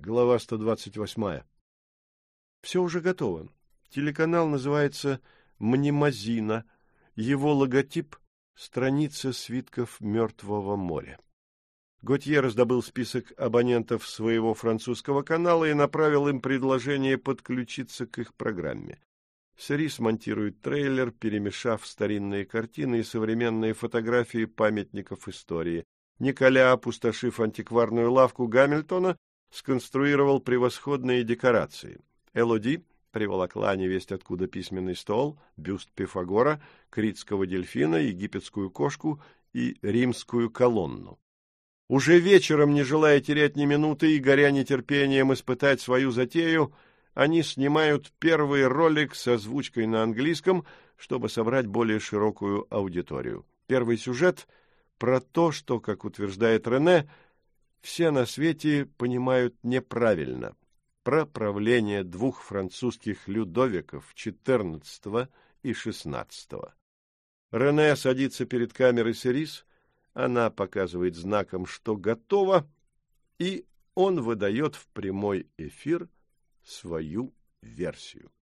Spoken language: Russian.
Глава 128. Все уже готово. Телеканал называется «Мнемозина». Его логотип — страница свитков Мертвого моря. Готье раздобыл список абонентов своего французского канала и направил им предложение подключиться к их программе. Сэрис монтирует трейлер, перемешав старинные картины и современные фотографии памятников истории. Николя, опустошив антикварную лавку Гамильтона, сконструировал превосходные декорации. Элоди приволокла невесть откуда письменный стол, бюст Пифагора, критского дельфина, египетскую кошку и римскую колонну. Уже вечером, не желая терять ни минуты и горя нетерпением испытать свою затею, они снимают первый ролик с озвучкой на английском, чтобы собрать более широкую аудиторию. Первый сюжет про то, что, как утверждает Рене, все на свете понимают неправильно, про правление двух французских Людовиков XIV и XVI. Рене садится перед камерой Сэрис, она показывает знаком, что готова, и он выдает в прямой эфир свою версию.